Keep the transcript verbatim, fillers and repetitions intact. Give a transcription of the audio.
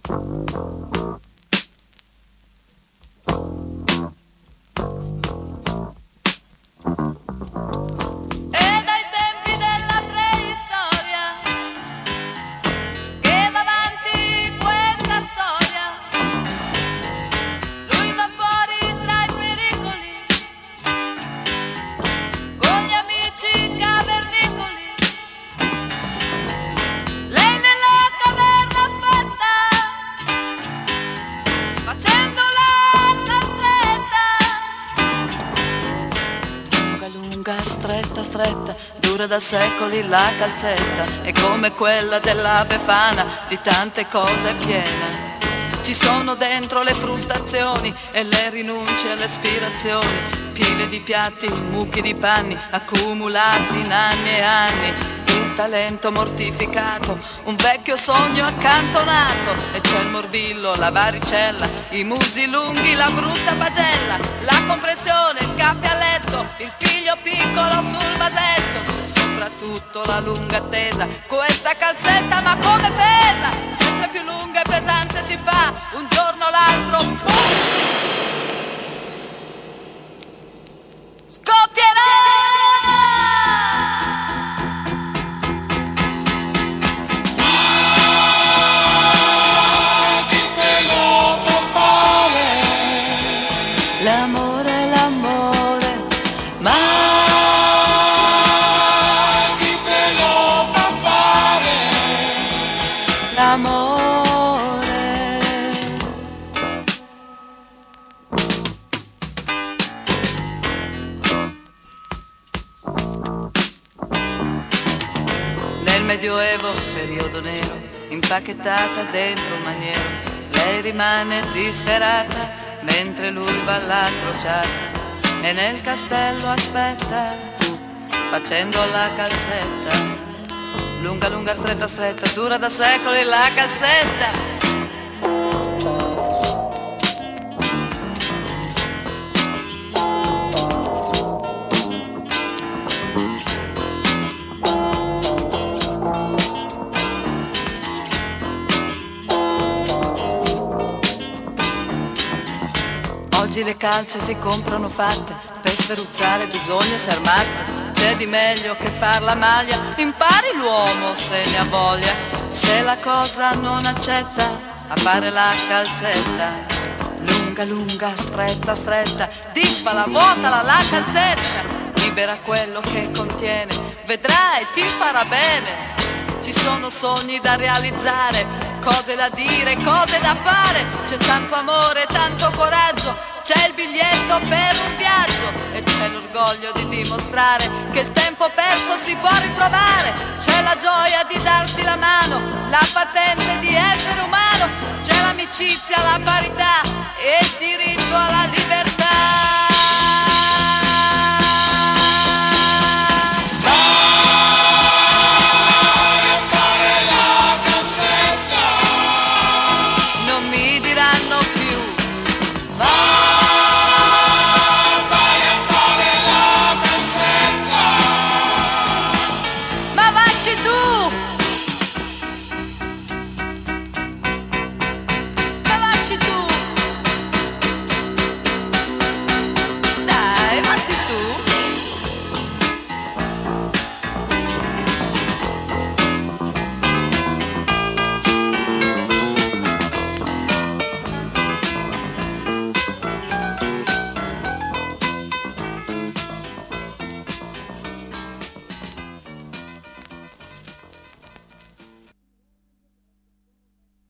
Stretta, stretta, dura da secoli la calzetta, è come quella della Befana, di tante cose piena. Ci sono dentro le frustrazioni e le rinunce alle aspirazioni, pile di piatti, mucchi di panni, accumulati in anni e anni. Il talento mortificato, un vecchio sogno accantonato, e c'è il morbillo, la varicella, i musi lunghi, la brutta pagella, la compressione, il caffè a letto, il figlio piccolo sul vasetto. C'è soprattutto la lunga attesa, questa calzetta ma come pesa, sempre più lunga e pesante si fa, un giorno o l'altro boom, scoppierà. L'amore, l'amore, ma chi te lo fa fare? L'amore. Nel Medioevo, periodo nero, impacchettata dentro un maniero, lei rimane disperata mentre lui va alla crociata e nel castello aspetta, facendo la calzetta. Lunga, lunga, stretta, stretta, dura da secoli la calzetta. Oggi le calze si comprano fatte, per sferuzzare bisogna essere matte. C'è di meglio che far la maglia, impari l'uomo se ne ha voglia. Se la cosa non accetta, a fare la calzetta. Lunga, lunga, stretta, stretta, disfala, vuotala la calzetta. Libera quello che contiene, vedrai ti farà bene. Ci sono sogni da realizzare, cose da dire, cose da fare. C'è tanto amore, tanto coraggio, c'è il biglietto per un viaggio e c'è l'orgoglio di dimostrare che il tempo perso si può ritrovare. C'è la gioia di darsi la mano, la patente di essere umano. C'è l'amicizia, la parità e il diritto alla libertà.